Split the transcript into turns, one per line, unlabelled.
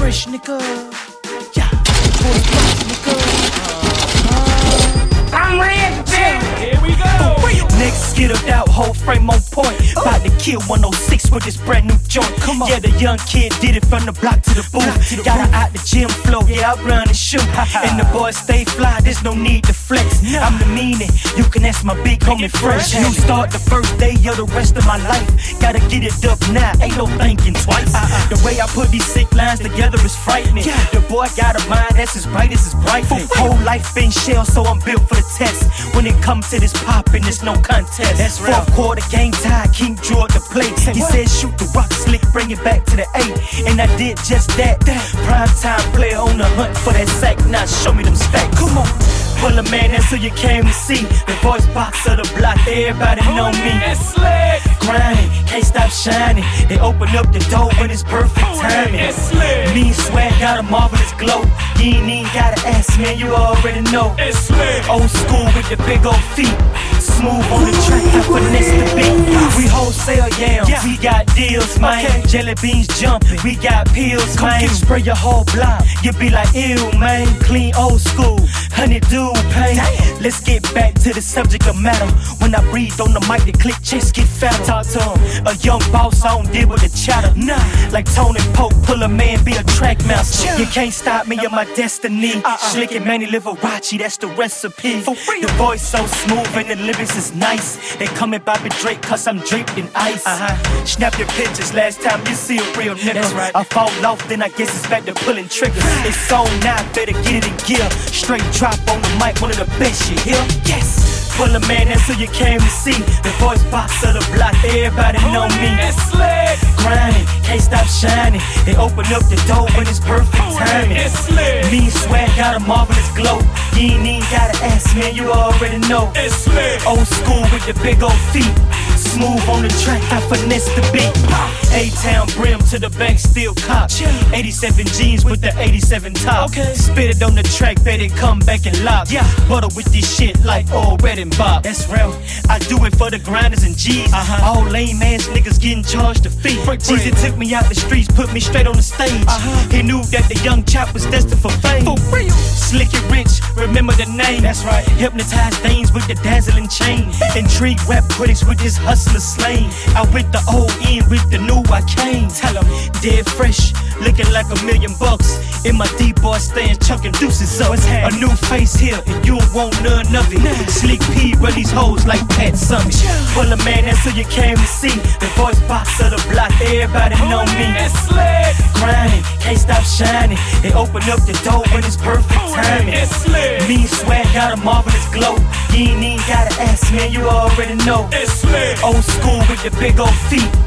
fresh, nigga. Yeah, boy, fresh, nigga.
I'm ready, bitch. Here we go.
Next, skittled out, whole frame on point. About to kill 106 with this brand new joint. Come on. Yeah, the young kid did it from the block to the booth. Got her out the gym flow, yeah, I run and shoot. And the boys stay fly, there's no need to flex. I'm the meaning, you can ask my big homie fresh. You start the first day of the rest of my life. Gotta get it up now, ain't no thinking twice. The way I put these sick lines together is frightening. The boy got a mind that's as bright as his bright. Whole life been shell, so I'm built for the test. When it comes to this poppin', it's no contest. That's real. Fourth quarter, game time, King drew up the plate. He said shoot the rock slick, bring it back to the 8. And I did just that. Prime time player on the hunt for that sack. Now show me them stacks. Come on. Pull a man, that's who you came to see. The voice box of the block, everybody know me. Grinding, can't stop shining. They open up the door when it's perfect timing. Mean swag, got a marvelous glow. You ain't even gotta ask, man, you already know. Old school with the big old feet. Smooth on the track, I finesse the beat. We wholesale yams, we got deals, man. Jelly beans jumping, we got pills, man. Spray your whole block, you be like, ew, man. Clean old school, honeydew pain. Let's get back to the subject of matter. When I breathe on the mic, the click chest get fatter. Talk to him, a young boss, I don't deal with the chatter. Nah, like Tony Pope, pull a man, be a track master. You can't stop me in my destiny. Slick and Manny Liberace, that's the recipe. The voice so smooth and the lyrics is nice. They call me Bobby Drake cause I'm draped in ice. Snap your pictures last time you see a real nigga. That's right. I fall off, then I guess it's back to pulling triggers. It's on now, better get it in gear. Straight drop on the mic, one of the best you hear. Yes. Pull a man, that's who you came to see. The voice box of the block, everybody know me. Grinding, can't stop shining. They open up the door when it's perfect timing. Mean swag, got a marvelous glow. You ain't even gotta ask, man, you already know. Old school with the big old feet. Smooth on the track, I finesse the beat. A-Town brim to the bank, still cop. 87 jeans with the 87 top. Spit it on the track, bet it come back and lock. Butter with this shit like all red and Bob. That's real. I do it for the grinders and G's. All lame ass niggas getting charged a fee. Jeezy took me out the streets, put me straight on the stage. He knew that the young chap was destined for fame. For real. Slick and rich, remember the name. That's right. Hypnotize veins with the dazzling chain. Intrigue rap critics with this hustler slang. Out with the old in, with the new I came. Tell 'em, dead fresh, looking like $1,000,000. In my D-boy stand, chucking deuces up. A new face here, and you don't want none of it. Slick P run these hoes like Pat Summit. Pull a man, that's who you came to see. The voice box of the block, everybody know me. Grinding, can't stop shining. They open up the door when it's perfect timing. Mean swag, got a marvelous glow. You ain't even gotta ask, man, you already know. Old school with the big old feet.